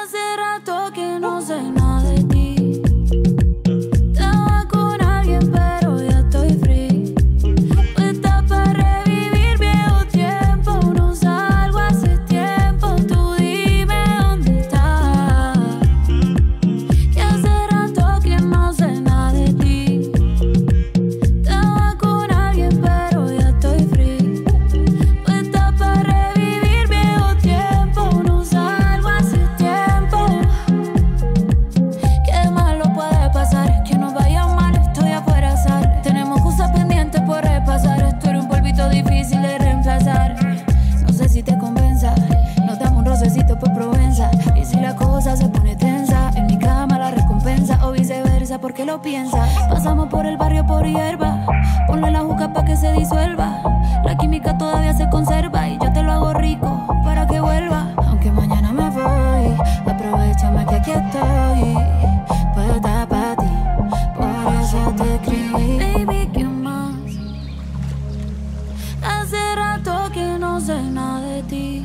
Hace rato que no sé nada de ti. Estaba con alguien pero ya estoy free. Puesta para revivir viejo tiempo. No salgo hace tiempo. Tú dime dónde estás. Que hace rato que no sé nada de ti. Estaba con alguien pero ya estoy free. Puesta para revivir viejo tiempo. No salgo hace tiempo. Qué malo puede pasar, que nos vaya mal, estoy afuera azar. Tenemos cosas pendientes por repasar. Esto era un polvito difícil de reemplazar. No sé si te convenza, nos damos un rocecito por Provenza. Y si la cosa se pone tensa, en mi cama la recompensa. O viceversa, porque lo piensa. Pasamos por el barrio por hierba. Ponle la juca pa' que se disuelva. La química todavía se conserva. Y yo te lo hago rico para que vuelva. Aunque mañana me voy, aprovechame que aquí estoy. Puesta pa' ti, por eso te escribí. Baby, ¿qué más? Hace rato que no sé nada de ti.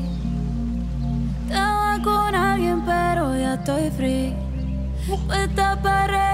Estaba con alguien pero ya estoy free. Puesta para